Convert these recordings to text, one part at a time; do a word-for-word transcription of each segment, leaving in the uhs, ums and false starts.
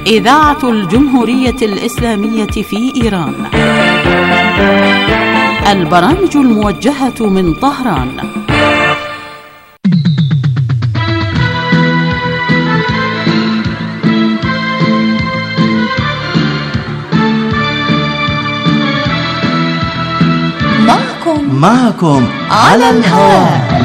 إذاعة الجمهورية الإسلامية في إيران. البرامج الموجهة من طهران. معكم معكم على الهواء.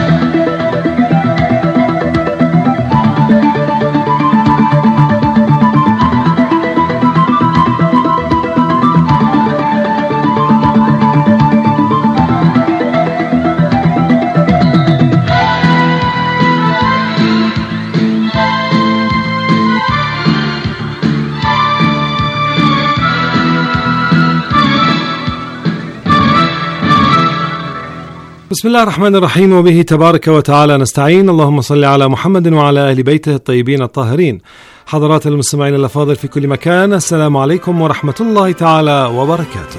بسم الله الرحمن الرحيم، وبه تبارك وتعالى نستعين. اللهم صل على محمد وعلى أهل بيته الطيبين الطاهرين. حضرات المستمعين الأفاضل في كل مكان، السلام عليكم ورحمة الله تعالى وبركاته.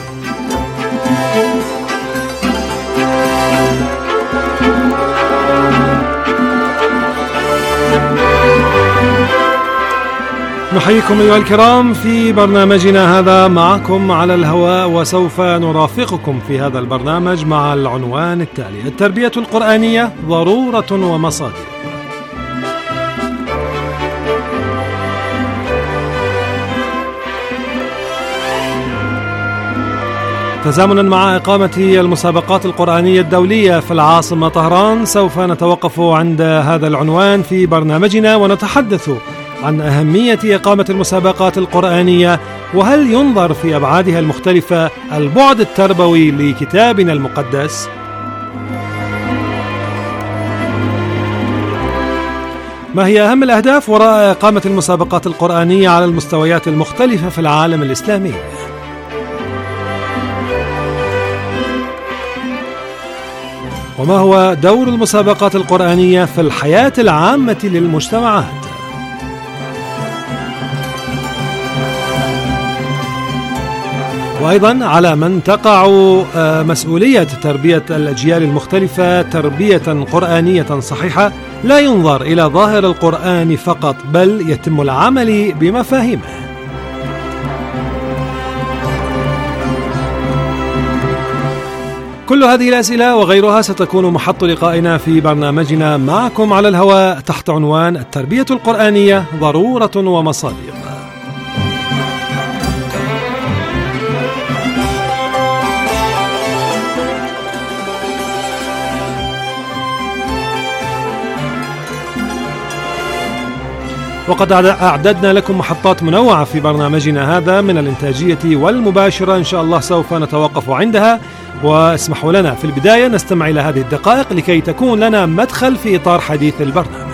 نحييكم أيها الكرام في برنامجنا هذا معكم على الهواء، وسوف نرافقكم في هذا البرنامج مع العنوان التالي: التربية القرآنية ضرورة ومصادر. تزامنا مع إقامة المسابقات القرآنية الدولية في العاصمة طهران، سوف نتوقف عند هذا العنوان في برنامجنا ونتحدث عن أهمية إقامة المسابقات القرآنية، وهل ينظر في أبعادها المختلفة البعد التربوي لكتابنا المقدس؟ ما هي أهم الأهداف وراء إقامة المسابقات القرآنية على المستويات المختلفة في العالم الإسلامي؟ وما هو دور المسابقات القرآنية في الحياة العامة للمجتمعات؟ وأيضا على من تقع مسؤولية تربية الأجيال المختلفة تربية قرآنية صحيحة، لا ينظر إلى ظاهر القرآن فقط، بل يتم العمل بمفاهيمه. كل هذه الأسئلة وغيرها ستكون محط لقائنا في برنامجنا معكم على الهواء تحت عنوان التربية القرآنية ضرورة ومصادر. وقد أعددنا لكم محطات منوعة في برنامجنا هذا من الإنتاجية والمباشرة، إن شاء الله سوف نتوقف عندها، واسمحوا لنا في البداية نستمع إلى هذه الدقائق لكي تكون لنا مدخل في إطار حديث البرنامج.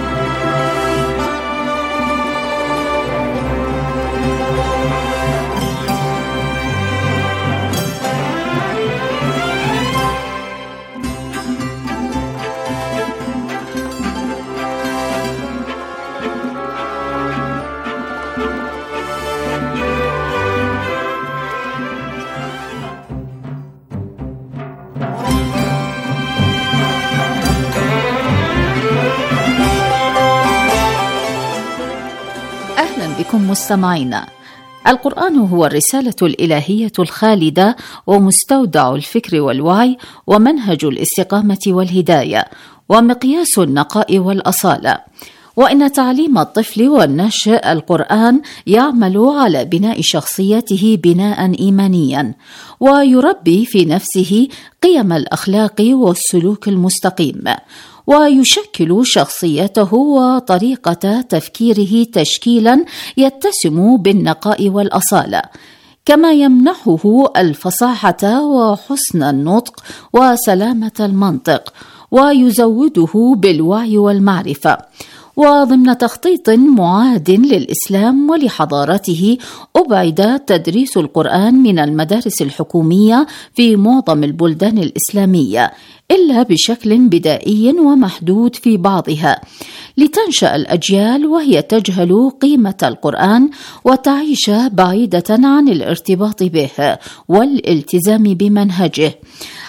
بكم مستمعينا. القرآن هو الرسالة الإلهية الخالدة ومستودع الفكر والوعي ومنهج الاستقامة والهداية ومقياس النقاء والأصالة. وإن تعليم الطفل والناشئ القرآن يعمل على بناء شخصيته بناء إيمانيا، ويربي في نفسه قيم الأخلاق والسلوك المستقيم، ويشكل شخصيته وطريقة تفكيره تشكيلا يتسم بالنقاء والأصالة، كما يمنحه الفصاحة وحسن النطق وسلامة المنطق، ويزوده بالوعي والمعرفة. وضمن تخطيط معاد للإسلام ولحضارته، أبعد تدريس القرآن من المدارس الحكومية في معظم البلدان الإسلامية، إلا بشكل بدائي ومحدود في بعضها، لتنشأ الأجيال وهي تجهل قيمة القرآن وتعيش بعيدة عن الارتباط به والالتزام بمنهجه،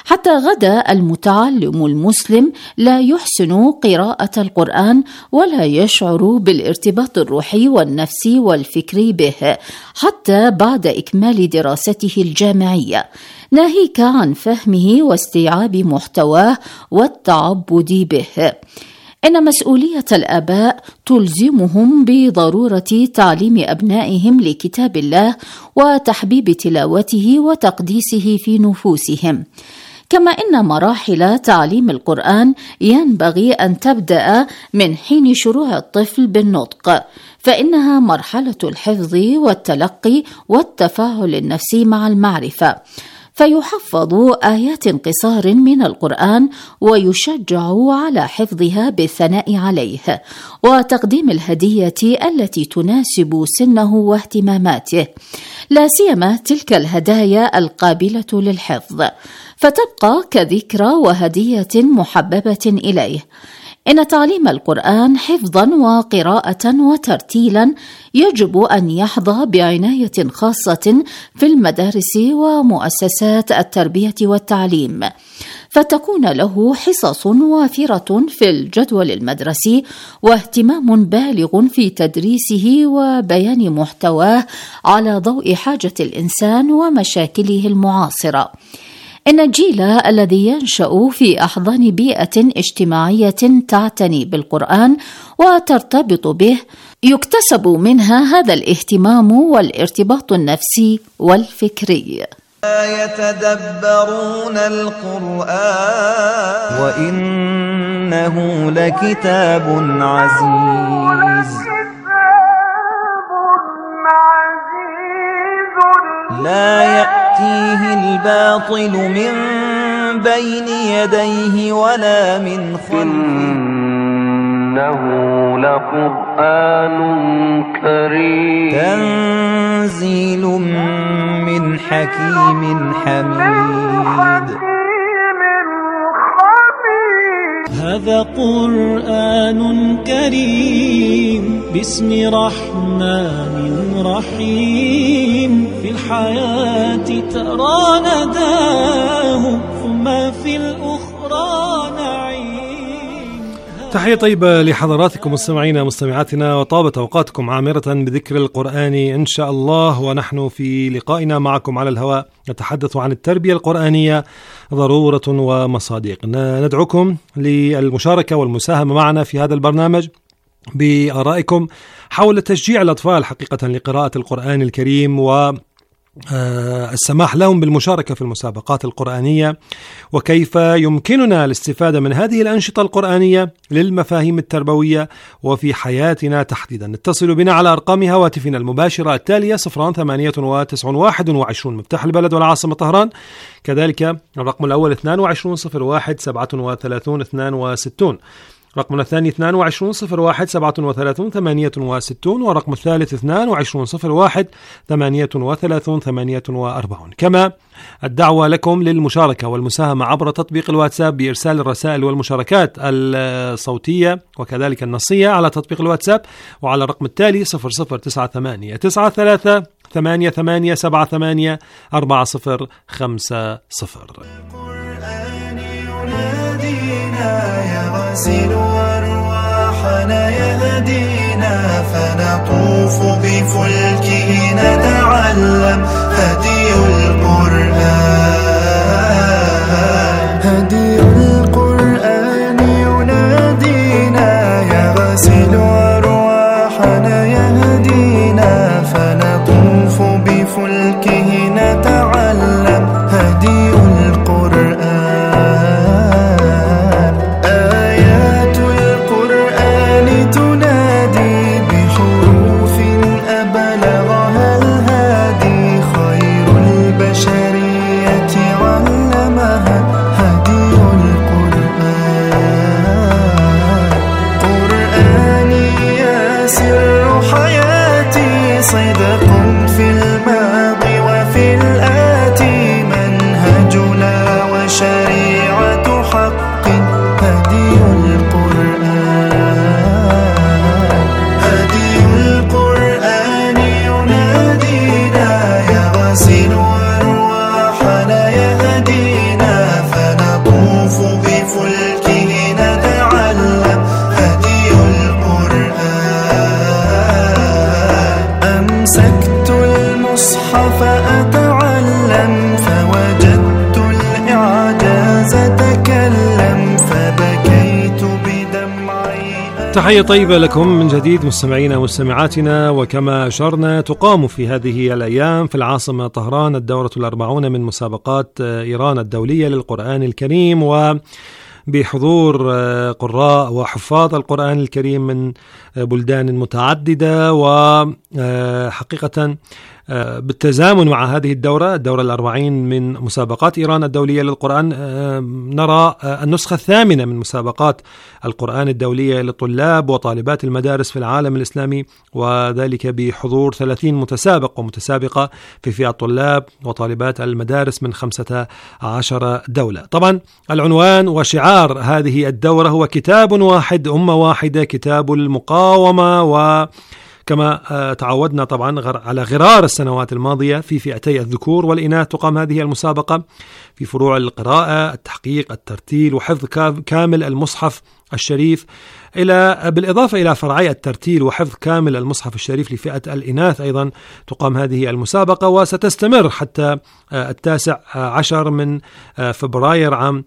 حتى غدا المتعلم المسلم لا يحسن قراءة القرآن ولا يشعر بالارتباط الروحي والنفسي والفكري به حتى بعد إكمال دراسته الجامعية، ناهيك عن فهمه واستيعاب محتواه والتعبد به. إن مسؤولية الآباء تلزمهم بضرورة تعليم أبنائهم لكتاب الله وتحبيب تلاوته وتقديسه في نفوسهم، كما إن مراحل تعليم القرآن ينبغي أن تبدأ من حين شروع الطفل بالنطق، فإنها مرحلة الحفظ والتلقي والتفاعل النفسي مع المعرفة، فيحفظ آيات قصار من القرآن ويشجع على حفظها بالثناء عليه وتقديم الهدية التي تناسب سنه واهتماماته، لا سيما تلك الهدايا القابلة للحفظ، فتبقى كذكرى وهدية محببة إليه. إن تعليم القرآن حفظا وقراءة وترتيلا يجب أن يحظى بعناية خاصة في المدارس ومؤسسات التربية والتعليم، فتكون له حصص وافرة في الجدول المدرسي واهتمام بالغ في تدريسه وبيان محتواه على ضوء حاجة الإنسان ومشاكله المعاصرة. إن الجيل الذي ينشأ في أحضان بيئة اجتماعية تعتني بالقرآن وترتبط به يكتسب منها هذا الاهتمام والارتباط النفسي والفكري. يتدبرون القرآن وإنه لكتاب عزيز لا يأتيه الباطل من بين يديه ولا من خلفه إنه لقرآن كريم تنزيل من حكيم حميد. هذا قرآن كريم باسم رحمن رحيم في الحياة ترى نداه ثم في الأخرى نعيم. تحية طيبة لحضراتكم مستمعينا مستمعاتنا، وطابت أوقاتكم عامرة بذكر القرآن إن شاء الله. ونحن في لقائنا معكم على الهواء نتحدث عن التربية القرآنية ضرورة ومصادق. ندعوكم للمشاركة والمساهمة معنا في هذا البرنامج بآرائكم حول تشجيع الأطفال حقيقة لقراءة القرآن الكريم و السماح لهم بالمشاركة في المسابقات القرآنية، وكيف يمكننا الاستفادة من هذه الأنشطة القرآنية للمفاهيم التربوية وفي حياتنا تحديدا. اتصلوا بنا على أرقام هواتفنا المباشرة التالية صفران ثمانية وتسعون واحد وعشرون مفتاح البلد والعاصمة طهران، كذلك الرقم الأول اثنان وعشرون صفر واحد سبعة وثلاثون اثنان وستون، رقمنا الثاني اثنان وعشرون صفر واحد سبعة وثلاثون ثمانية وستون، ورقم الثالث اثنان وعشرون صفر واحد ثمانية وثلاثون ثمانية وأربعون. كما الدعوة لكم للمشاركة والمساهمة عبر تطبيق الواتساب بإرسال الرسائل والمشاركات الصوتية وكذلك النصية على تطبيق الواتساب وعلى الرقم التالي صفر صفر تسعة ثمانية تسعة ثلاثة ثمانية ثمانية سبعة ثمانية أربعة صفر خمسة صفر. يغسل أرواحنا يهدينا فنطوف بفلكه نتعلم هدي القرآن هدي القرآن ينادينا يغسل أرواحنا يهدينا فنطوف بفلكه نتعلم هدي القرآن أرواحنا يهدينا تحية طيبة لكم من جديد مستمعينا ومستمعاتنا. وكما أشرنا تقام في هذه الأيام في العاصمة طهران الدورة الأربعون من مسابقات إيران الدولية للقرآن الكريم، وبحضور قراء وحفاظ القرآن الكريم من بلدان متعددة. وحقيقة بالتزامن مع هذه الدورة الدورة الأربعين من مسابقات إيران الدولية للقرآن، نرى النسخة الثامنة من مسابقات القرآن الدولية للطلاب وطالبات المدارس في العالم الإسلامي، وذلك بحضور ثلاثين متسابق ومتسابقة في فئة طلاب وطالبات المدارس من خمسة عشر دولة. طبعا العنوان وشعار هذه الدورة هو كتاب واحد أمة واحدة، كتاب المقاومة. و كما تعودنا طبعا على غرار السنوات الماضية في فئتي الذكور والإناث تقام هذه المسابقة في فروع القراءة، التحقيق، الترتيل، وحفظ كامل المصحف الشريف، إلى بالإضافة إلى فرعي الترتيل وحفظ كامل المصحف الشريف لفئة الإناث. أيضا تقام هذه المسابقة وستستمر حتى التاسع عشر من فبراير عام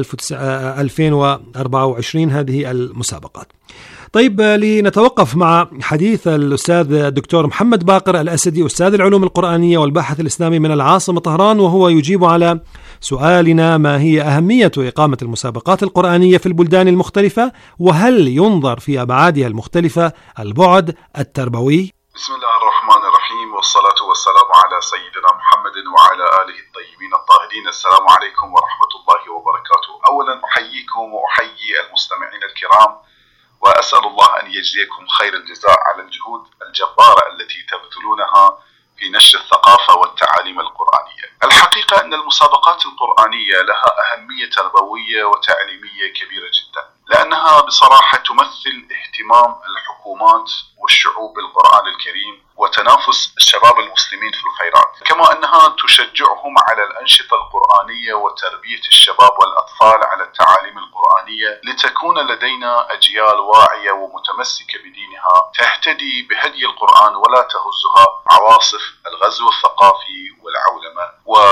ألفين وأربعة وعشرين هذه المسابقات. طيب، لنتوقف مع حديث الأستاذ الدكتور محمد باقر الأسدي أستاذ العلوم القرآنية والباحث الإسلامي من العاصمة طهران، وهو يجيب على سؤالنا: ما هي أهمية إقامة المسابقات القرآنية في البلدان المختلفة، وهل ينظر في أبعادها المختلفة البعد التربوي؟ بسم الله الرحمن الرحيم، والصلاة والسلام على سيدنا محمد وعلى آله الطيبين الطاهرين. السلام عليكم ورحمة الله وبركاته. أولا أحييكم وأحيي المستمعين الكرام، وأسأل الله أن يجزيكم خير الجزاء على الجهود الجبارة التي تبذلونها في نشر الثقافة والتعاليم القرآنية. الحقيقة أن المسابقات القرآنية لها أهمية تربوية وتعليمية كبيرة جدا، لأنها بصراحة تمثل اهتمام الحكومات والشعوب بالقرآن الكريم وتنافس الشباب المسلمين في الخيرات، كما أنها تشجعهم على الأنشطة القرآنية وتربية الشباب والأطفال على التعاليم القرآنية، لتكون لدينا أجيال واعية ومتمسكة بدينها تهتدي بهدي القرآن ولا تهزها عواصف الغزو الثقافي والعولمة.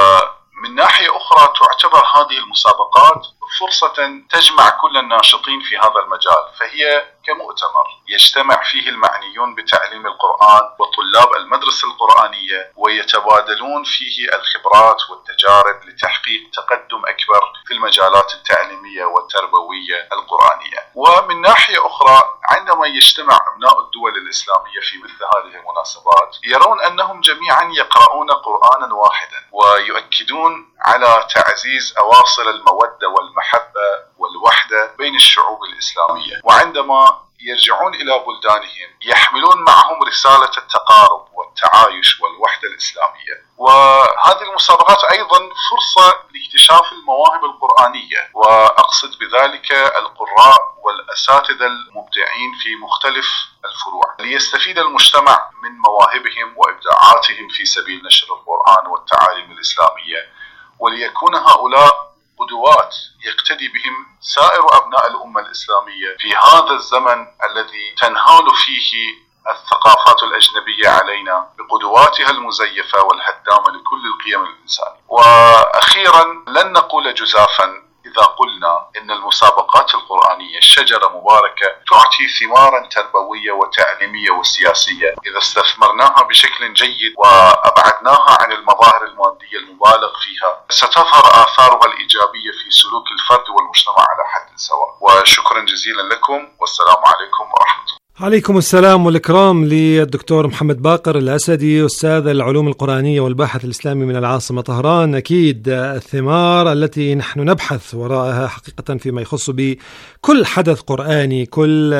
ومن ناحية أخرى تعتبر هذه المسابقات فرصة تجمع كل الناشطين في هذا المجال، فهي كمؤتمر يجتمع فيه المعنيون بتعليم القرآن وطلاب المدرسة القرآنية، ويتبادلون فيه الخبرات والتجارب لتحقيق تقدم أكبر في المجالات التعليمية والتربوية القرآنية. ومن ناحية أخرى، عندما يجتمع أبناء الدول الإسلامية في مثل هذه المناسبات يرون أنهم جميعا يقرؤون قرآنا واحدا، ويؤكدون على تعزيز أواصر المودة والمحبة والوحدة بين الشعوب الإسلامية. وعندما يرجعون إلى بلدانهم يحملون معهم رسالة التقارب والتعايش والوحدة الإسلامية. وهذه المسابقات أيضا فرصة لاكتشاف المواهب القرآنية، وأقصد بذلك القراء والأساتذة المبدعين في مختلف الفروع، ليستفيد المجتمع من مواهبهم وإبداعاتهم في سبيل نشر القرآن والتعاليم الإسلامية، وليكون هؤلاء قدوات يقتدي بهم سائر أبناء الأمة الإسلامية في هذا الزمن الذي تنهال فيه الثقافات الأجنبية علينا بقدواتها المزيفة والهدامة لكل القيم الإنسانية. وأخيرا، لن نقول جزافا إذا قلنا إن المسابقات القرآنية شجرة مباركة تعطي ثمارا تربوية وتعليمية وسياسية إذا استثمرناها بشكل جيد وأبعدناها عن المظاهر المادية المبالغ فيها، ستظهر آثارها الإيجابية في سلوك الفرد والمجتمع على حد سواء. وشكرا جزيلا لكم، والسلام عليكم ورحمة الله. عليكم السلام والإكرام للدكتور محمد باقر الأسدي أستاذ العلوم القرآنية والباحث الإسلامي من العاصمة طهران. أكيد الثمار التي نحن نبحث وراءها حقيقة فيما يخص بكل حدث قرآني، كل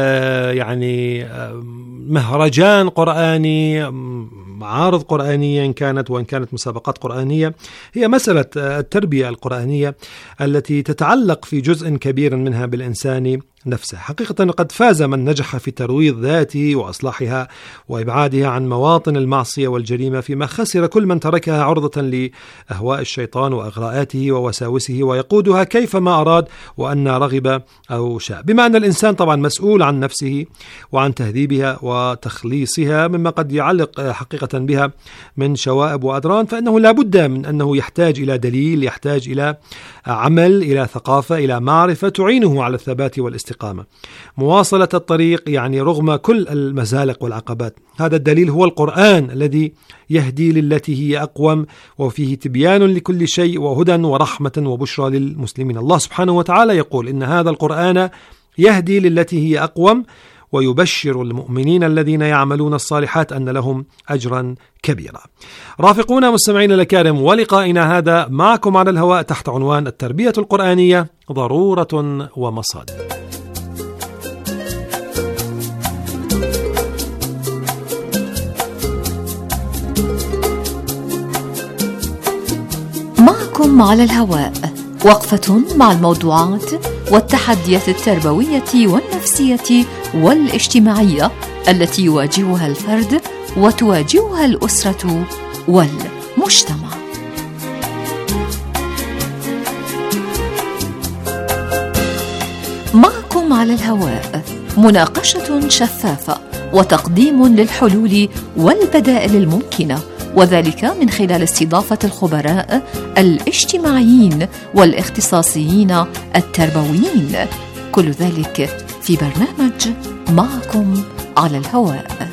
يعني مهرجان قرآني، معارض قرآنية إن كانت وإن كانت مسابقات قرآنية، هي مسألة التربية القرآنية التي تتعلق في جزء كبير منها بالإنسان نفسه. حقيقة قد فاز من نجح في ترويض ذاته وإصلاحها وإبعادها عن مواطن المعصية والجريمة، فيما خسر كل من تركها عرضة لأهواء الشيطان وأغراءاته ووساوسه ويقودها كيفما أراد وأن رغب أو شاء. بما أن الإنسان طبعا مسؤول عن نفسه وعن تهذيبها وتخليصها، مما قد يعلق حقيقة بها من شوائب وأدران، فإنه لا بد من أنه يحتاج إلى دليل، يحتاج إلى عمل، إلى ثقافة، إلى معرفة تعينه على الثبات والاستقامة. مواصلة الطريق يعني رغم كل المزالق والعقبات. هذا الدليل هو القرآن الذي يهدي للتي هي أقوم، وفيه تبيان لكل شيء وهدى ورحمة وبشرى للمسلمين. الله سبحانه وتعالى يقول إن هذا القرآن يهدي للتي هي أقوم ويبشر المؤمنين الذين يعملون الصالحات أن لهم أجرا كبيرا. رافقونا مستمعين الكرام، ولقائنا هذا معكم على الهواء تحت عنوان التربية القرآنية ضرورة ومصادر. معكم على الهواء وقفة مع الموضوعات والتحديات التربوية والنفسية والاجتماعية التي يواجهها الفرد وتواجهها الأسرة والمجتمع. معكم على الهواء مناقشة شفافة وتقديم للحلول والبدائل الممكنة، وذلك من خلال استضافة الخبراء الاجتماعيين والاختصاصيين التربويين، كل ذلك في برنامج معكم على الهواء.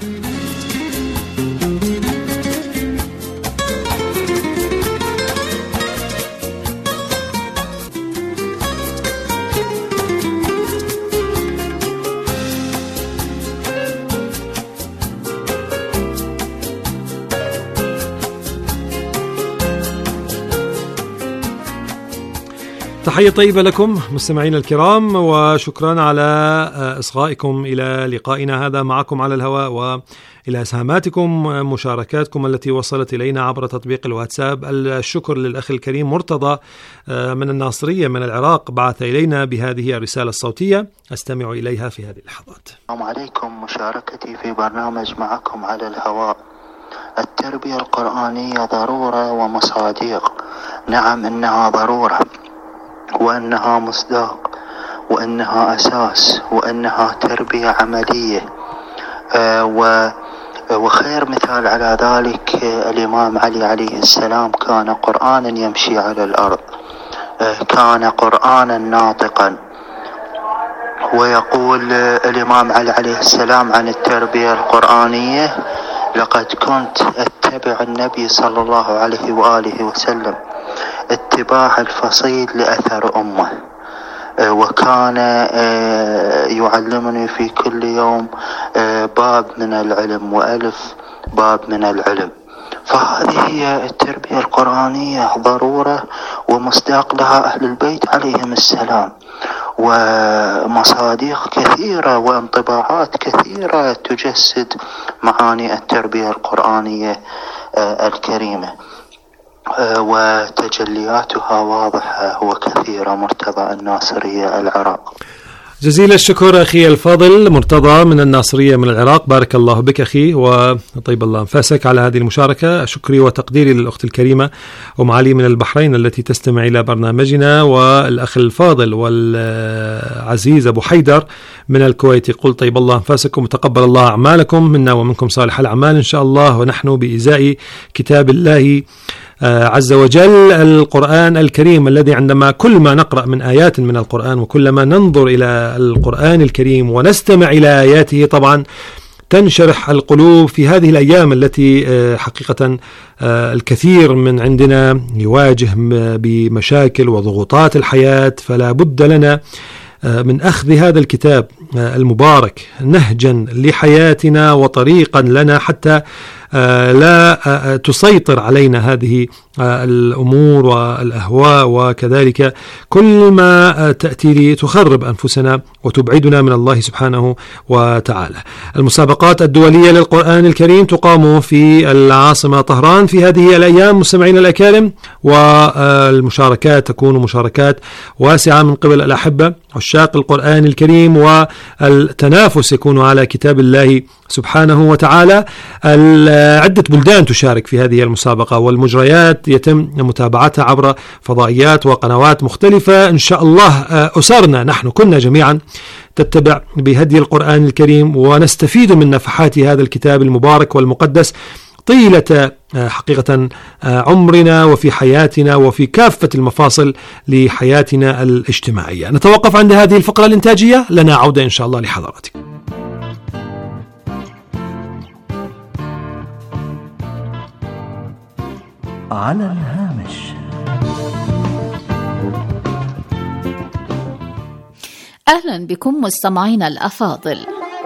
تحية طيبة لكم مستمعين الكرام، وشكرا على إصغائكم إلى لقائنا هذا معكم على الهواء، وإلى إسهاماتكم مشاركاتكم التي وصلت إلينا عبر تطبيق الواتساب. الشكر للأخ الكريم مرتضى من الناصرية من العراق، بعث إلينا بهذه الرسالة الصوتية أستمع إليها في هذه اللحظات. السلام عليكم، مشاركتي في برنامج معكم على الهواء. التربية القرآنية ضرورة ومصادق. نعم، إنها ضرورة، وأنها مصداق، وأنها أساس، وأنها تربية عملية. آه وخير مثال على ذلك الإمام علي عليه السلام، كان قرآنا يمشي على الأرض، آه كان قرآنا ناطقا. ويقول الإمام علي عليه السلام عن التربية القرآنية: لقد كنت أتبع النبي صلى الله عليه وآله وسلم اتباع الفصيل لأثر أمه، وكان يعلمني في كل يوم باب من العلم وألف باب من العلم. فهذه هي التربية القرآنية، ضرورة ومصداق لها أهل البيت عليهم السلام، ومصادق كثيرة وانطباعات كثيرة تجسد معاني التربية القرآنية الكريمة، وتجلياتها واضحة وكثيرة. مرتضى الناصرية العراق. جزيل الشكر أخي الفاضل مرتضى من الناصرية من العراق، بارك الله بك أخي وطيب الله أنفاسك على هذه المشاركة. شكري وتقديري للأخت الكريمة أم علي من البحرين التي تستمع إلى برنامجنا، والأخ الفاضل والعزيز أبو حيدر من الكويت يقول طيب الله أنفاسكم وتقبل الله أعمالكم منا ومنكم صالح الأعمال إن شاء الله، ونحن بإزاء كتاب الله عز وجل القرآن الكريم الذي عندما كل ما نقرأ من آيات من القرآن وكلما ننظر إلى القرآن الكريم ونستمع إلى آياته طبعا تنشرح القلوب في هذه الأيام التي حقيقة الكثير من عندنا يواجه بمشاكل وضغوطات الحياة، فلا بد لنا من أخذ هذا الكتاب المبارك نهجا لحياتنا وطريقا لنا حتى لا تسيطر علينا هذه الأمور والأهواء، وكذلك كل ما تأتي لي تخرب أنفسنا وتبعدنا من الله سبحانه وتعالى. المسابقات الدولية للقرآن الكريم تقام في العاصمة طهران في هذه الأيام مستمعين الأكارم، والمشاركات تكون مشاركات واسعة من قبل الأحبة عشاق القرآن الكريم، والتنافس يكون على كتاب الله سبحانه وتعالى. عدة بلدان تشارك في هذه المسابقة، والمجريات يتم متابعتها عبر فضائيات وقنوات مختلفة. إن شاء الله أسرنا نحن كنا جميعا تتبع بهدي القرآن الكريم ونستفيد من نفحات هذا الكتاب المبارك والمقدس طيلة حقيقة عمرنا وفي حياتنا وفي كافة المفاصل لحياتنا الاجتماعية. نتوقف عند هذه الفقرة الإنتاجية، لنا عودة إن شاء الله لحضراتكم. على الهامش. أهلا بكم مستمعينا الأفاضل.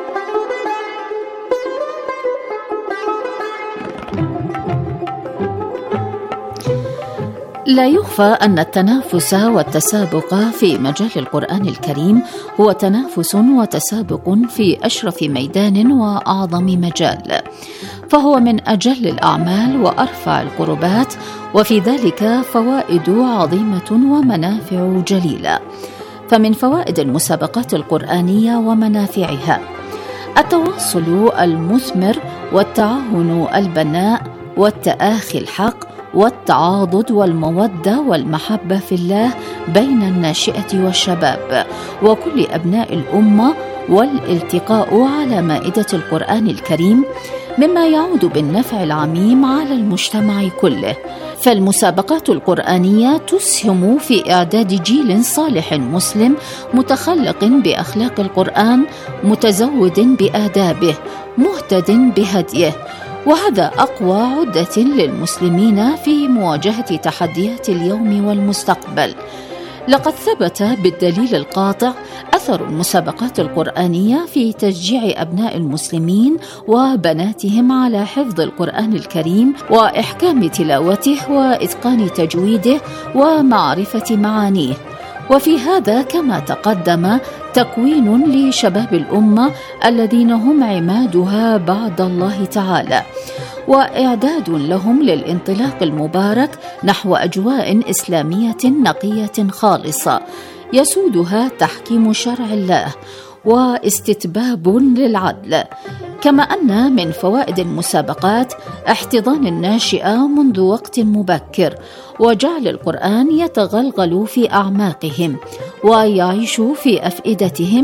لا يخفى أن التنافس والتسابق في مجال القرآن الكريم هو تنافس وتسابق في أشرف ميدان وأعظم مجال، فهو من أجل الأعمال وأرفع القربات، وفي ذلك فوائد عظيمة ومنافع جليلة. فمن فوائد المسابقات القرآنية ومنافعها التواصل المثمر والتعاون البناء والتآخي الحق والتعاضد والمودة والمحبة في الله بين الناشئة والشباب وكل أبناء الأمة، والالتقاء على مائدة القرآن الكريم، مما يعود بالنفع العميم على المجتمع كله. فالمسابقات القرآنية تسهم في إعداد جيل صالح مسلم متخلق بأخلاق القرآن، متزود بآدابه، مهتد بهديه، وهذا أقوى عدة للمسلمين في مواجهة تحديات اليوم والمستقبل. لقد ثبت بالدليل القاطع أثر المسابقات القرآنية في تشجيع أبناء المسلمين وبناتهم على حفظ القرآن الكريم وإحكام تلاوته وإتقان تجويده ومعرفة معانيه. وفي هذا كما تقدم تكوين لشباب الأمة الذين هم عمادها بعد الله تعالى، وإعداد لهم للانطلاق المبارك نحو أجواء إسلامية نقية خالصة يسودها تحكيم شرع الله واستتباب للعدل. كما أن من فوائد المسابقات احتضان الناشئة منذ وقت مبكر، وجعل القرآن يتغلغل في أعماقهم ويعيش في أفئدتهم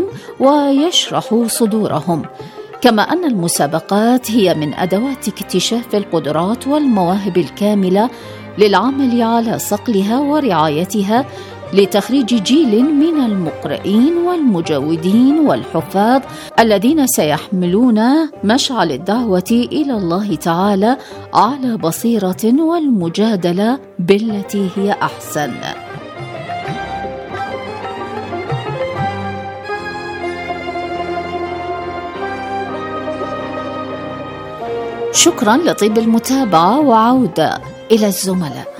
ويشرح صدورهم. كما أن المسابقات هي من أدوات اكتشاف القدرات والمواهب الكاملة للعمل على صقلها ورعايتها لتخريج جيل من المقرئين والمجودين والحفاظ الذين سيحملون مشعل الدعوة إلى الله تعالى على بصيرة والمجادلة بالتي هي أحسن. شكرا لطيب المتابعة، وعودة إلى الزملاء.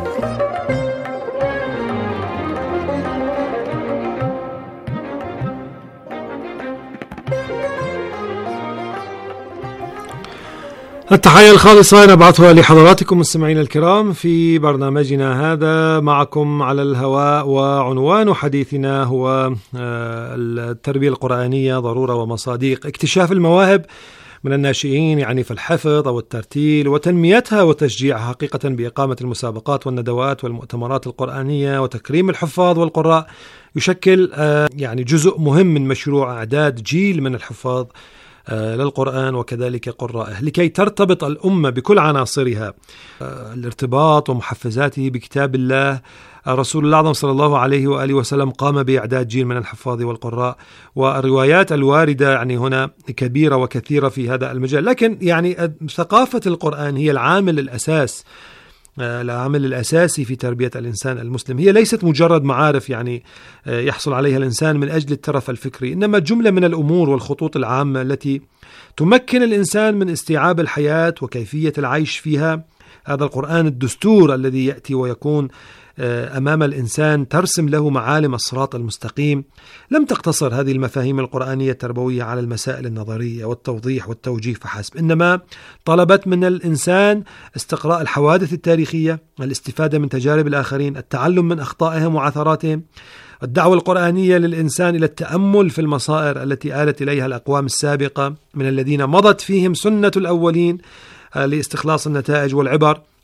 التحية الخالصة نبعثها لحضراتكم مستمعينا الكرام في برنامجنا هذا معكم على الهواء، وعنوان حديثنا هو التربية القرآنية ضرورة ومصادق. اكتشاف المواهب من الناشئين يعني في الحفظ أو الترتيل وتنميتها وتشجيعها حقيقة بإقامة المسابقات والندوات والمؤتمرات القرآنية وتكريم الحفاظ والقراء يشكل يعني جزء مهم من مشروع إعداد جيل من الحفاظ للقرآن وكذلك قرائه، لكي ترتبط الأمة بكل عناصرها. الارتباط ومحفزاته بكتاب الله. رسول الله الأعظم صلى الله عليه وآله وسلم قام بإعداد جيل من الحفاظ والقراء، والروايات الواردة يعني هنا كبيرة وكثيرة في هذا المجال. لكن يعني ثقافة القرآن هي العامل الأساس العامل الأساسي في تربية الإنسان المسلم. هي ليست مجرد معارف يعني يحصل عليها الإنسان من أجل الترف الفكري، إنما جملة من الأمور والخطوط العامة التي تمكن الإنسان من استيعاب الحياة وكيفية العيش فيها. هذا القرآن الدستور الذي يأتي ويكون أمام الإنسان ترسم له معالم الصراط المستقيم. لم تقتصر هذه المفاهيم القرآنية التربوية على المسائل النظرية والتوضيح والتوجيه فحسب، إنما طلبت من الإنسان استقراء الحوادث التاريخية، الاستفادة من تجارب الآخرين، التعلم من أخطائهم وعثراتهم. الدعوة القرآنية للإنسان إلى التأمل في المصائر التي آلت إليها الأقوام السابقة من الذين مضت فيهم سنة الأولين لاستخلاص النتائج والعبر،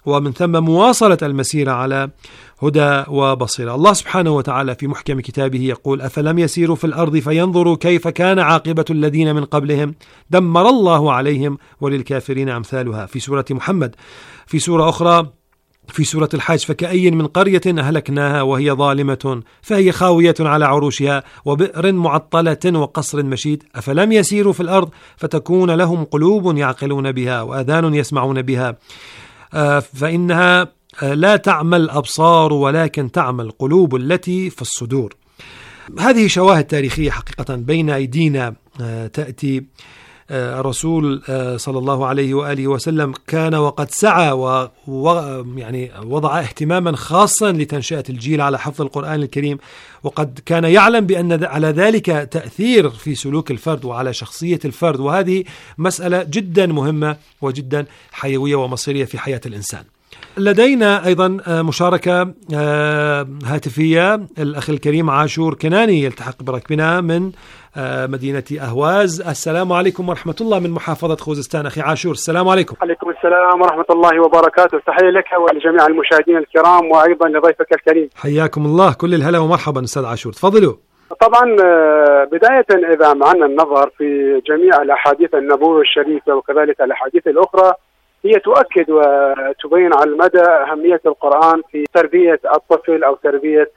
ومن ثم مواصلة المسيرة على هدى وبصيرة. الله سبحانه وتعالى في محكم كتابه يقول: أفلم يسيروا في الأرض فينظروا كيف كان عاقبة الذين من قبلهم دمر الله عليهم وللكافرين أمثالها، في سورة محمد. في سورة أخرى في سورة الحج: فكأي من قرية أهلكناها وهي ظالمة فهي خاوية على عروشها وبئر معطلة وقصر مشيد أفلم يسيروا في الأرض فتكون لهم قلوب يعقلون بها وآذان يسمعون بها فإنها لا تعمى الأبصار ولكن تعمى القلوب التي في الصدور. هذه شواهد تاريخية حقيقة بين أيدينا تأتي. الرسول صلى الله عليه وآله وسلم كان وقد سعى ويعني وضع اهتماما خاصا لتنشئة الجيل على حفظ القرآن الكريم، وقد كان يعلم بأن على ذلك تأثير في سلوك الفرد وعلى شخصية الفرد، وهذه مسألة جدا مهمة وجدا حيوية ومصيرية في حياة الإنسان. لدينا أيضا مشاركة هاتفية، الأخ الكريم عاشور كناني يلتحق بركبنا من مدينة أهواز. السلام عليكم ورحمة الله من محافظة خوزستان. أخي عاشور السلام عليكم. عليكم السلام ورحمة الله وبركاته. تحية لك ولجميع المشاهدين الكرام وأيضا لضيفك الكريم. حياكم الله، كل الهلا ومرحبا أستاذ عاشور، تفضلوا. طبعا بداية إذا معنا النظر في جميع الأحاديث النبوية الشريفة وكذلك الأحاديث الأخرى، هي تؤكد وتبين على المدى أهمية القرآن في تربية الطفل أو تربية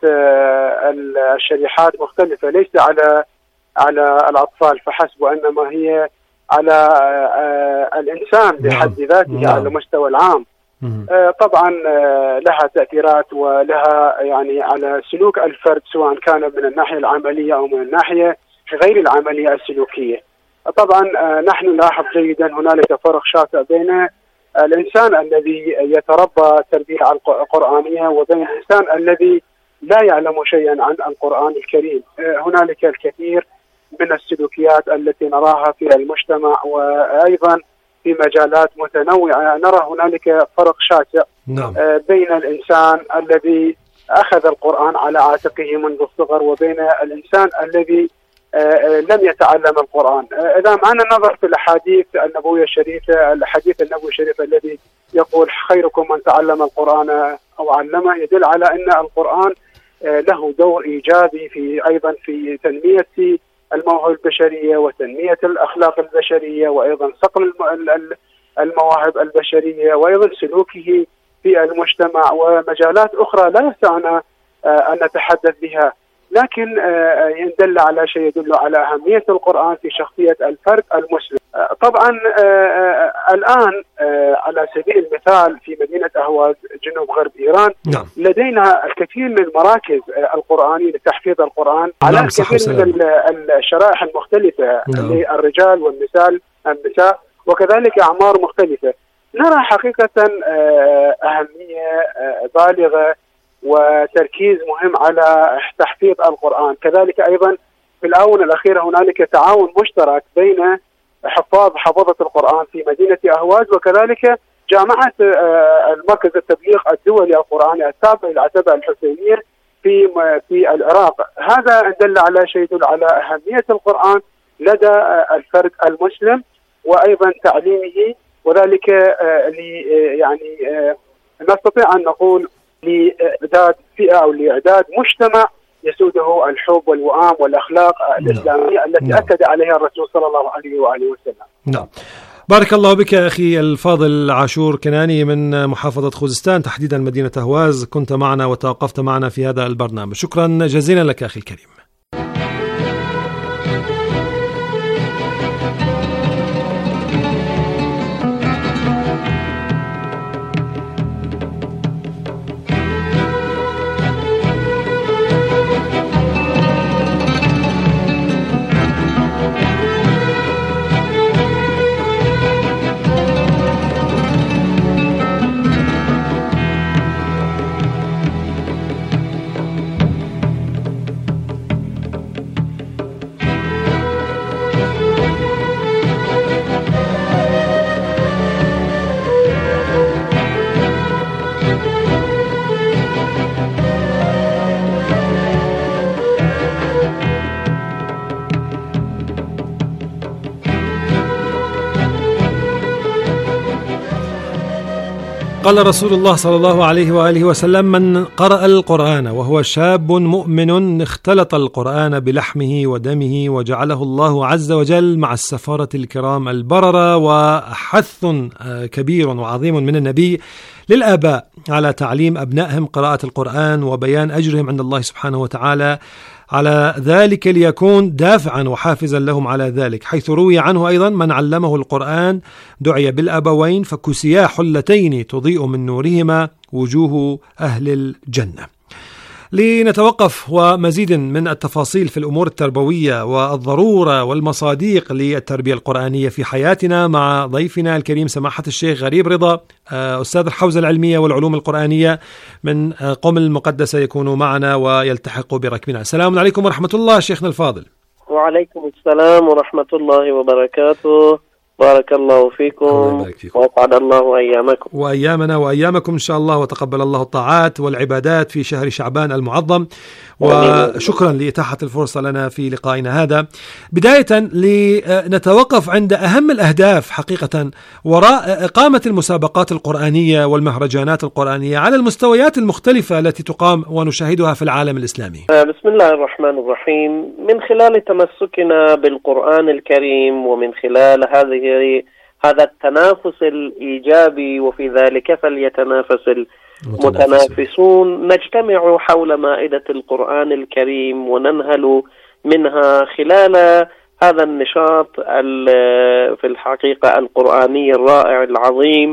الشريحات مختلفة، ليس على على الأطفال فحسب، وإنما هي على الإنسان بحد ذاته على المستوى العام. طبعا لها تأثيرات ولها يعني على سلوك الفرد، سواء كان من الناحية العملية أو من الناحية غير العملية السلوكية. طبعا نحن نلاحظ جيدا هنالك فرق شاسع بين الإنسان الذي يتربى تربية قرآنية وبين الإنسان الذي لا يعلم شيئا عن القرآن الكريم. هنالك الكثير من السلوكيات التي نراها في المجتمع وأيضا في مجالات متنوعة، نرى هنالك فرق شاسع نعم. بين الإنسان الذي أخذ القرآن على عاتقه منذ الصغر وبين الإنسان الذي لم يتعلم القرآن. إذا معنا النظر في الأحاديث النبوية الشريفة، الحديث النبوي الشريف الذي يقول خيركم من تعلم القرآن أو علمه، يدل على أن القرآن له دور إيجابي في أيضا في تنمية المواهب البشرية وتنمية الأخلاق البشرية وأيضا صقل المواهب البشرية وأيضا سلوكه في المجتمع ومجالات أخرى لا يسعنا أن نتحدث بها، لكن يدل على شيء يدل على أهمية القرآن في شخصية الفرد المسلم. طبعا الآن على سبيل المثال في مدينة أهواز جنوب غرب إيران نعم. لدينا الكثير من المراكز القرآنية لتحفيظ القرآن على نعم الكثير من الشرائح المختلفة نعم. للرجال والنساء النساء وكذلك أعمار مختلفة. نرى حقيقة أهمية بالغة وتركيز مهم على تحفيظ القرآن. كذلك أيضا في الآونة الأخيرة هنالك تعاون مشترك بين حفاظ حفظة القرآن في مدينة أهواز وكذلك جامعة المركز التبليغ الدولي القرآني التابع للعتبة الحسينية في في العراق. هذا دل على شيء يدل على أهمية القرآن لدى الفرد المسلم وأيضا تعليمه، وذلك يعني نستطيع أن نقول لإعداد فئة أو لإعداد مجتمع يسوده الحب والوئام والأخلاق الإسلامية التي نعم. أكد عليها الرسول صلى الله عليه وآله وسلم. نعم. بارك الله بك أخي الفاضل عاشور كناني من محافظة خوزستان تحديدا مدينة أهواز، كنت معنا وتوقفت معنا في هذا البرنامج. شكرا جزيلا لك أخي الكريم. قال رسول الله صلى الله عليه وآله وسلم: من قرأ القرآن وهو شاب مؤمن اختلط القرآن بلحمه ودمه وجعله الله عز وجل مع السفارة الكرام البررة. وحث كبير وعظيم من النبي للآباء على تعليم أبنائهم قراءة القرآن وبيان أجرهم عند الله سبحانه وتعالى على ذلك ليكون دافعا وحافزا لهم على ذلك، حيث روي عنه أيضا: من علمه القرآن دعي بالأبوين فكسيا حلتين تضيء من نورهما وجوه أهل الجنة. لنتوقف ومزيد من التفاصيل في الأمور التربوية والضرورة والمصادق للتربية القرآنية في حياتنا مع ضيفنا الكريم سماحة الشيخ غريب رضا، أستاذ الحوزة العلمية والعلوم القرآنية من قم المقدسة، يكون معنا ويلتحق بركبنا. السلام عليكم ورحمة الله شيخنا الفاضل. وعليكم السلام ورحمة الله وبركاته. بارك الله فيكم وأسعد الله أيامكم وأيامنا وأيامكم إن شاء الله، وتقبل الله الطاعات والعبادات في شهر شعبان المعظم. وشكرا لإتاحة الفرصة لنا في لقائنا هذا. بداية لنتوقف عند أهم الأهداف حقيقة وراء إقامة المسابقات القرآنية والمهرجانات القرآنية على المستويات المختلفة التي تقام ونشاهدها في العالم الإسلامي. بسم الله الرحمن الرحيم. من خلال تمسكنا بالقرآن الكريم ومن خلال هذه هذا التنافس الإيجابي، وفي ذلك فليتنافس المتنافسون، نجتمع حول مائدة القرآن الكريم وننهل منها خلال هذا النشاط في الحقيقة القرآني الرائع العظيم.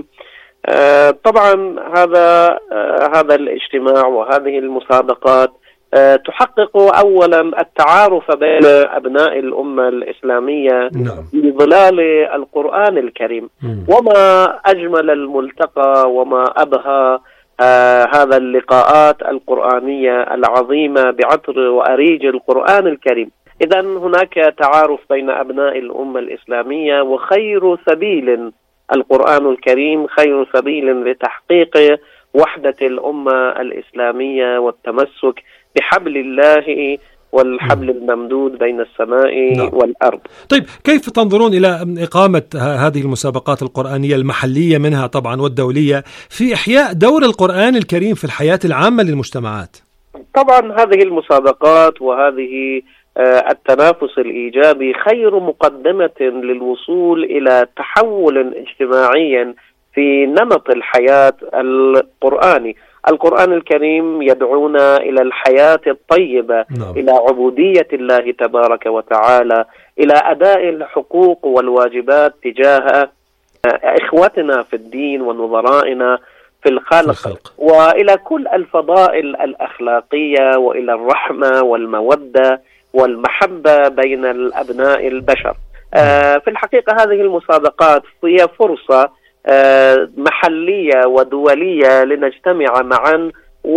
طبعا هذا هذا الاجتماع وهذه المسابقات تحقق أولا التعارف بين أبناء الأمة الإسلامية في ظلال القرآن الكريم. وما أجمل الملتقى وما أبهى آه هذا اللقاءات القرآنية العظيمة بعطر وأريج القرآن الكريم. إذن هناك تعارف بين أبناء الأمة الإسلامية، وخير سبيل القرآن الكريم خير سبيل لتحقيق وحدة الأمة الإسلامية والتمسك بحبل الله والحبل الممدود بين السماء نعم. والأرض. طيب، كيف تنظرون إلى إقامة هذه المسابقات القرآنية المحلية منها طبعا والدولية في إحياء دور القرآن الكريم في الحياة العامة للمجتمعات؟ طبعا هذه المسابقات وهذه التنافس الإيجابي خير مقدمة للوصول إلى تحول اجتماعي في نمط الحياة القرآني. القرآن الكريم يدعونا إلى الحياة الطيبة، نعم. إلى عبودية الله تبارك وتعالى، إلى أداء الحقوق والواجبات تجاه إخوتنا في الدين ونظرائنا في الخلق, الخلق. وإلى كل الفضائل الأخلاقية، وإلى الرحمة والمودة والمحبة بين الأبناء البشر. آه في الحقيقة هذه المسابقات هي فرصة آه محلية ودولية لنجتمع معا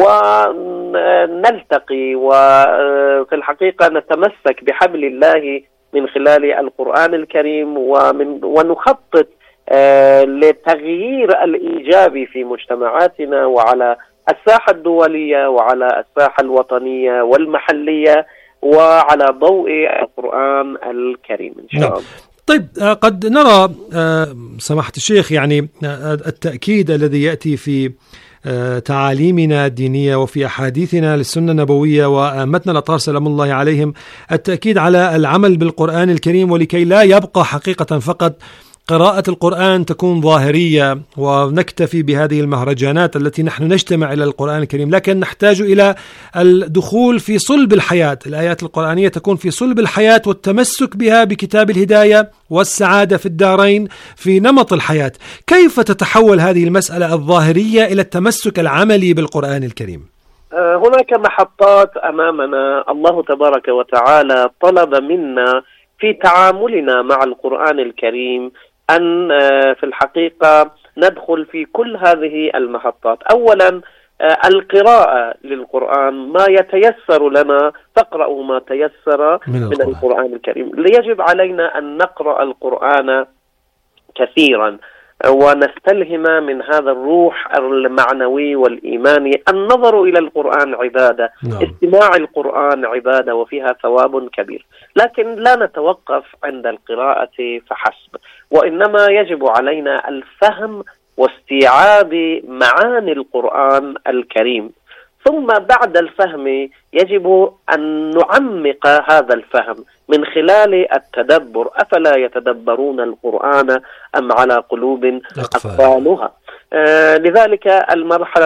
ونلتقي، وفي الحقيقة نتمسك بحبل الله من خلال القرآن الكريم، ومن ونخطط آه للتغيير الإيجابي في مجتمعاتنا وعلى الساحة الدولية وعلى الساحة الوطنية والمحلية وعلى ضوء القرآن الكريم إن شاء الله. طيب، قد نرى سماحة الشيخ يعني التأكيد الذي يأتي في تعاليمنا الدينية وفي أحاديثنا للسنة النبوية وأئمتنا الأطهار سلام الله عليهم، التأكيد على العمل بالقرآن الكريم، ولكي لا يبقى حقيقة فقط قراءة القرآن تكون ظاهرية ونكتفي بهذه المهرجانات التي نحن نجتمع إلى القرآن الكريم، لكن نحتاج إلى الدخول في صلب الحياة. الآيات القرآنية تكون في صلب الحياة والتمسك بها بكتاب الهداية والسعادة في الدارين في نمط الحياة. كيف تتحول هذه المسألة الظاهرية إلى التمسك العملي بالقرآن الكريم؟ هناك محطات أمامنا. الله تبارك وتعالى طلب منا في تعاملنا مع القرآن الكريم أن في الحقيقة ندخل في كل هذه المحطات. أولا القراءة للقرآن، ما يتيسر لنا فاقرأوا ما تيسر من, من القرآن الكريم. يجب علينا أن نقرأ القرآن كثيرا ونستلهم من هذا الروح المعنوي والإيماني. النظر إلى القرآن عبادة، نعم. استماع القرآن عبادة وفيها ثواب كبير، لكن لا نتوقف عند القراءة فحسب، وإنما يجب علينا الفهم واستيعاب معاني القرآن الكريم. ثم بعد الفهم يجب أن نعمق هذا الفهم من خلال التدبر. أفلا يتدبرون القرآن أم على قلوب أقفالها؟ آه لذلك المرحلة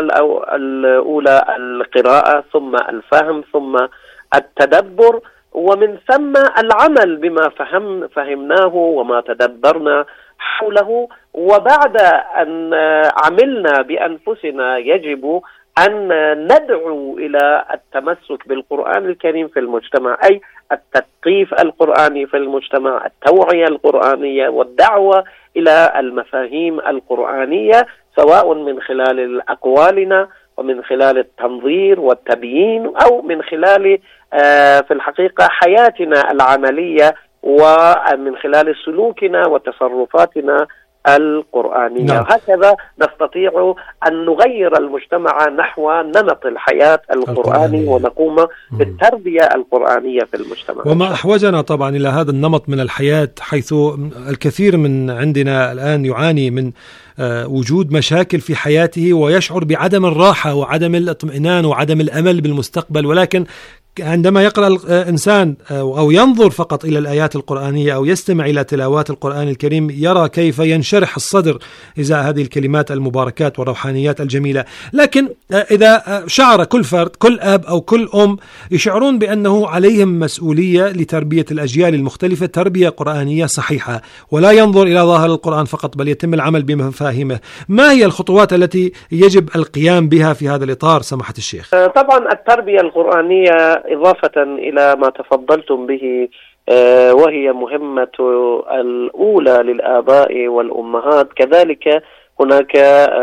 الأولى القراءة، ثم الفهم، ثم التدبر، ومن ثم العمل بما فهم فهمناه وما تدبرنا حوله. وبعد أن عملنا بأنفسنا يجب أن ندعو إلى التمسك بالقرآن الكريم في المجتمع، أي التثقيف القرآني في المجتمع، التوعية القرآنية والدعوة إلى المفاهيم القرآنية، سواء من خلال أقوالنا ومن خلال التنظير والتبيين، أو من خلال في الحقيقة حياتنا العملية ومن خلال سلوكنا وتصرفاتنا القرآنية. نعم. هكذا نستطيع أن نغير المجتمع نحو نمط الحياة القرآني ونقوم بالتربية القرآنية في المجتمع. وما أحوجنا طبعا إلى هذا النمط من الحياة، حيث الكثير من عندنا الآن يعاني من وجود مشاكل في حياته ويشعر بعدم الراحة وعدم الاطمئنان وعدم الأمل بالمستقبل، ولكن عندما يقرأ الإنسان أو ينظر فقط إلى الآيات القرآنية أو يستمع إلى تلاوات القرآن الكريم يرى كيف ينشرح الصدر إزاء هذه الكلمات المباركات والروحانيات الجميلة. لكن إذا شعر كل فرد، كل أب أو كل أم يشعرون بأنه عليهم مسؤولية لتربية الأجيال المختلفة تربية قرآنية صحيحة، ولا ينظر إلى ظاهر القرآن فقط بل يتم العمل بمفاهيمه، ما هي الخطوات التي يجب القيام بها في هذا الإطار سماحة الشيخ؟ طبعا التربية القرآنية إضافة إلى ما تفضلتم به وهي مهمة الأولى للآباء والأمهات، كذلك هناك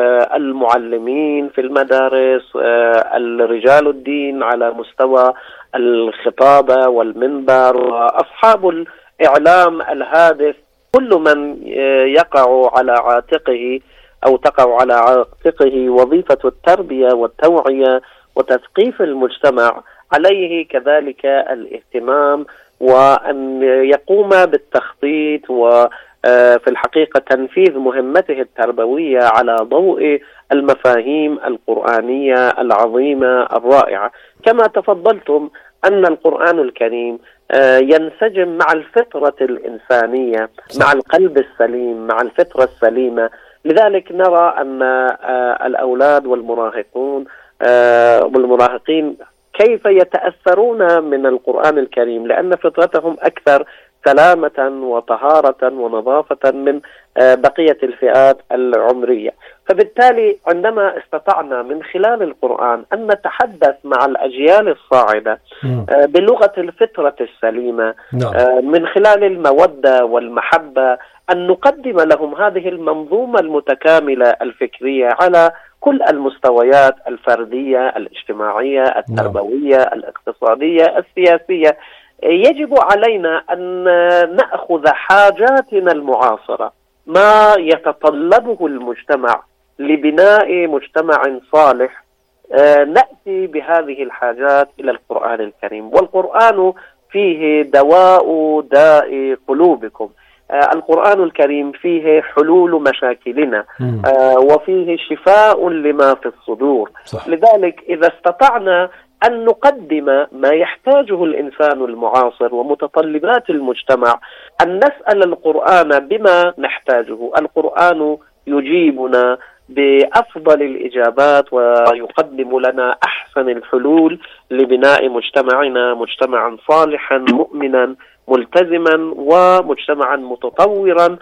المعلمين في المدارس، الرجال الدين على مستوى الخطابة والمنبر، وأصحاب الإعلام الهادف، كل من يقع على عاتقه أو تقع على عاتقه وظيفة التربية والتوعية وتثقيف المجتمع، عليه كذلك الاهتمام وأن يقوم بالتخطيط وفي الحقيقة تنفيذ مهمته التربوية على ضوء المفاهيم القرآنية العظيمة الرائعة. كما تفضلتم أن القرآن الكريم ينسجم مع الفطرة الإنسانية، مع القلب السليم، مع الفطرة السليمة. لذلك نرى أن الأولاد والمراهقون والمراهقين كيف يتأثرون من القرآن الكريم، لأن فطرتهم أكثر سلامة وطهارة ونظافة من بقية الفئات العمرية. فبالتالي عندما استطعنا من خلال القرآن أن نتحدث مع الأجيال الصاعدة بلغة الفطرة السليمة، من خلال المودة والمحبة، أن نقدم لهم هذه المنظومة المتكاملة الفكرية على كل المستويات الفردية، الاجتماعية، التربوية، الاقتصادية، السياسية. يجب علينا أن نأخذ حاجاتنا المعاصرة، ما يتطلبه المجتمع لبناء مجتمع صالح، نأتي بهذه الحاجات إلى القرآن الكريم. والقرآن فيه دواء داء قلوبكم، القرآن الكريم فيه حلول مشاكلنا وفيه شفاء لما في الصدور. صح. لذلك إذا استطعنا أن نقدم ما يحتاجه الإنسان المعاصر ومتطلبات المجتمع، أن نسأل القرآن بما نحتاجه، القرآن يجيبنا بأفضل الإجابات ويقدم لنا أحسن الحلول لبناء مجتمعنا مجتمعا صالحا مؤمنا ملتزما ومجتمعا متطورا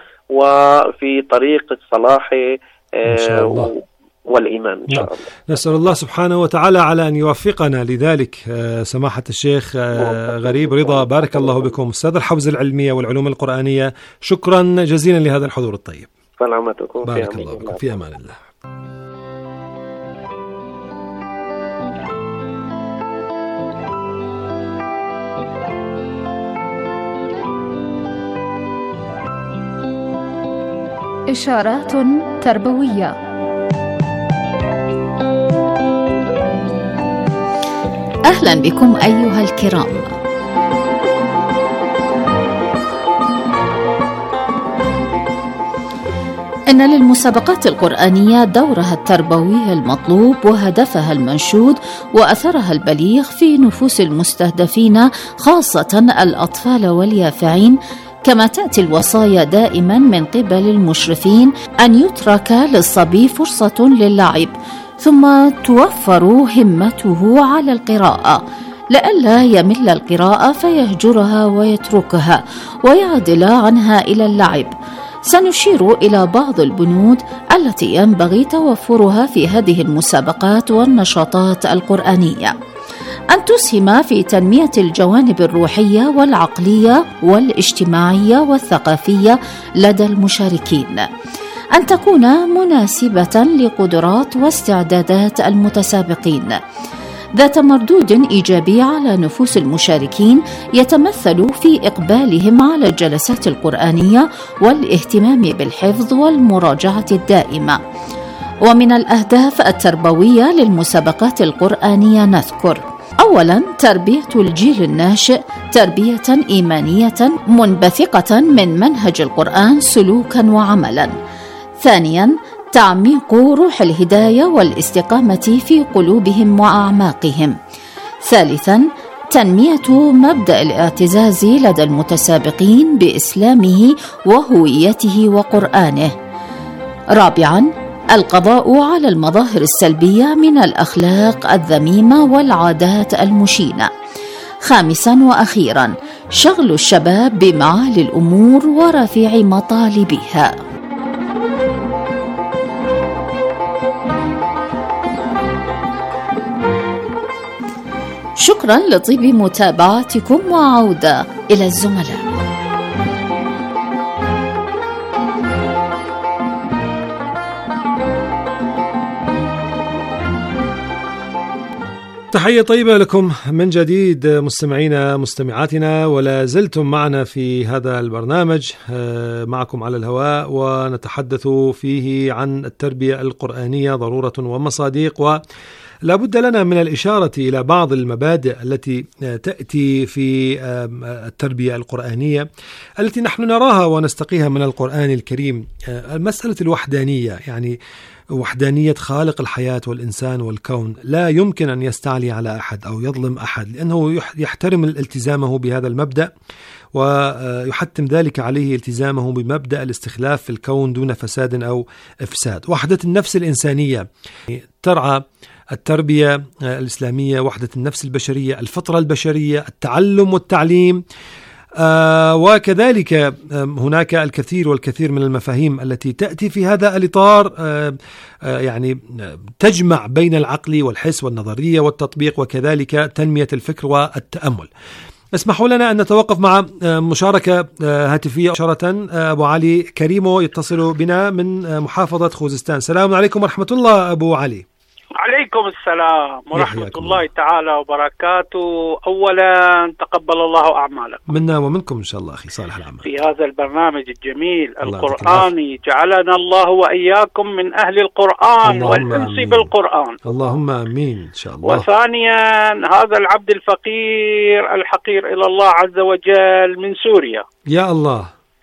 وفي طريق الصلاح إن شاء الله والإيمان إن شاء الله. نسأل الله سبحانه وتعالى على أن يوفقنا لذلك. سماحة الشيخ غريب رضا، بارك الله بكم، أستاذ الحوزة العلمية والعلوم القرآنية، شكرا جزيلا لهذا الحضور الطيب. سلامتكم، بارك الله بكم، في أمان الله. إشارات تربوية. أهلا بكم أيها الكرام. إن للمسابقات القرآنية دورها التربوي المطلوب وهدفها المنشود وأثرها البليغ في نفوس المستهدفين، خاصة الأطفال واليافعين، كما تأتي الوصايا دائما من قبل المشرفين أن يترك للصبي فرصة للعب، ثم توفر همته على القراءة لئلا يمل القراءة فيهجرها ويتركها ويعدل عنها إلى اللعب. سنشير إلى بعض البنود التي ينبغي توفرها في هذه المسابقات والنشاطات القرآنية: أن تسهم في تنمية الجوانب الروحية والعقلية والاجتماعية والثقافية لدى المشاركين، أن تكون مناسبة لقدرات واستعدادات المتسابقين، ذات مردود إيجابي على نفوس المشاركين يتمثل في إقبالهم على الجلسات القرآنية والاهتمام بالحفظ والمراجعة الدائمة. ومن الأهداف التربوية للمسابقات القرآنية نذكر: أولاً تربية الجيل الناشئ تربية إيمانية منبثقة من منهج القرآن سلوكاً وعملاً. ثانياً تعميق روح الهداية والاستقامة في قلوبهم وأعماقهم. ثالثاً تنمية مبدأ الاعتزاز لدى المتسابقين بإسلامه وهويته وقرآنه. رابعاً القضاء على المظاهر السلبية من الأخلاق الذميمة والعادات المشينة. خامساً وأخيراً شغل الشباب بمعالي الأمور ورفيع مطالبها. شكراً لطيب متابعتكم، وعودة إلى الزملاء. تحية طيبة لكم من جديد مستمعينا مستمعاتنا، ولا زلتم معنا في هذا البرنامج معكم على الهواء، ونتحدث فيه عن التربية القرآنية ضرورة ومصادق، ولا بد لنا من الإشارة إلى بعض المبادئ التي تأتي في التربية القرآنية التي نحن نراها ونستقيها من القرآن الكريم. مسألة الوحدانية، يعني وحدانية خالق الحياة والإنسان والكون، لا يمكن أن يستعلي على أحد أو يظلم أحد، لأنه يحترم التزامه بهذا المبدأ ويحتم ذلك عليه التزامه بمبدأ الاستخلاف في الكون دون فساد أو إفساد. وحدة النفس الإنسانية ترعى التربية الإسلامية وحدة النفس البشرية، الفطرة البشرية، التعلم والتعليم، آه وكذلك آه هناك الكثير والكثير من المفاهيم التي تأتي في هذا الإطار، آه آه يعني تجمع بين العقل والحس والنظرية والتطبيق، وكذلك تنمية الفكر والتأمل. اسمحوا لنا أن نتوقف مع آه مشاركة آه هاتفية مباشرة. آه أبو علي كريمو يتصل بنا من آه محافظة خوزستان. السلام عليكم ورحمة الله أبو علي. عليكم السلام ورحمة الله تعالى وبركاته. أولا تقبل الله أعمالكم منا ومنكم إن شاء الله أخي صالح العمل في هذا البرنامج الجميل القرآني. جعلنا الله وإياكم من أهل القرآن والأنس بالقرآن، اللهم آمين إن شاء الله. وثانيا هذا العبد الفقير الحقير إلى الله عز وجل من سوريا يا الله.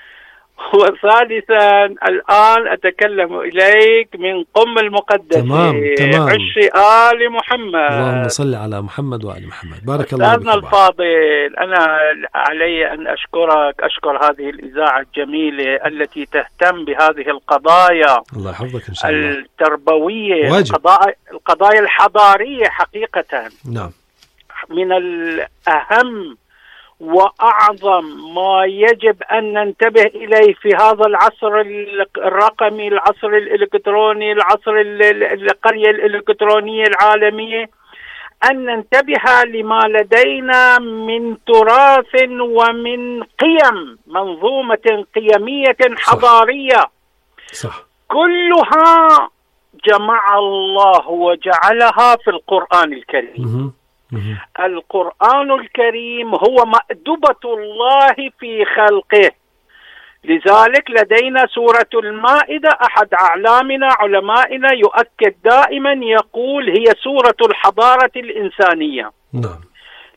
وثالثا الآن أتكلم إليك من قم المقدس تمام تمام عش آل محمد، اللهم صل على محمد وآل محمد. بارك الله بك الفاضل. أنا علي أن أشكرك، أشكر هذه الإذاعة الجميلة التي تهتم بهذه القضايا الله يحفظك إن شاء الله التربوية، القضايا, القضايا الحضارية حقيقة. نعم، من الأهم وأعظم ما يجب أن ننتبه إليه في هذا العصر الرقمي، العصر الإلكتروني، العصر القرية الإلكترونية العالمية، أن ننتبه لما لدينا من تراث ومن قيم، منظومة قيمية حضارية صح. صح. كلها جمع الله وجعلها في القرآن الكريم. القرآن الكريم هو مأدبة الله في خلقه. لذلك لدينا سورة المائدة، أحد أعلامنا علمائنا يؤكد دائما، يقول هي سورة الحضارة الإنسانية. نعم.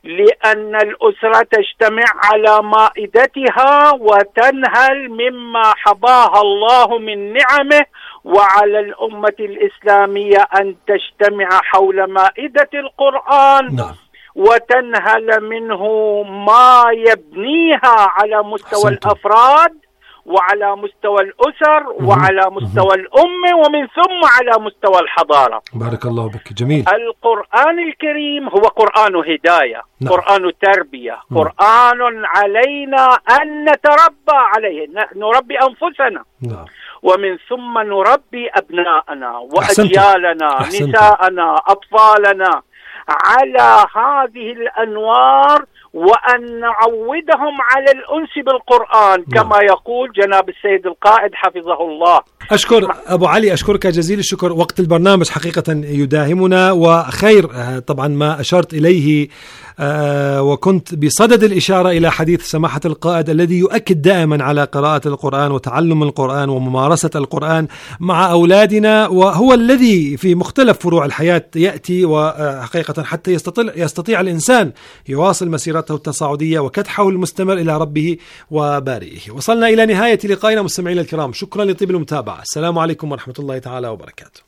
لأن الأسرة تجتمع على مائدتها وتنهل مما حباها الله من نعمه، وعلى الأمة الإسلامية أن تجتمع حول مائدة القرآن نعم. وتنهل منه ما يبنيها على مستوى حسنت. الأفراد وعلى مستوى الأسر وعلى مستوى الأمة ومن ثم على مستوى الحضارة. بارك الله بك. جميل. القرآن الكريم هو قرآن هداية، نعم. قرآن تربية، مم. قرآن علينا أن نتربى عليه، نربي أنفسنا نعم. ومن ثم نربي أبناءنا أحسنت. وأجيالنا، أحسنت. نساءنا، أطفالنا على هذه الأنوار، وأن نعودهم على الأنس بالقرآن كما نعم. يقول جناب السيد القائد حفظه الله. أشكر أبو علي، أشكرك جزيل الشكر. وقت البرنامج حقيقة يداهمنا، وخير طبعا ما أشرت إليه، وكنت بصدد الإشارة إلى حديث سماحة القائد الذي يؤكد دائما على قراءة القرآن وتعلم القرآن وممارسة القرآن مع أولادنا، وهو الذي في مختلف فروع الحياة يأتي، وحقيقة حتى يستطيع, يستطيع الإنسان يواصل مسيرته التصاعدية وكدحه المستمر إلى ربه وبارئه. وصلنا إلى نهاية لقائنا مستمعينا الكرام، شكرا لطيب المتابعة. السلام عليكم ورحمة الله تعالى وبركاته.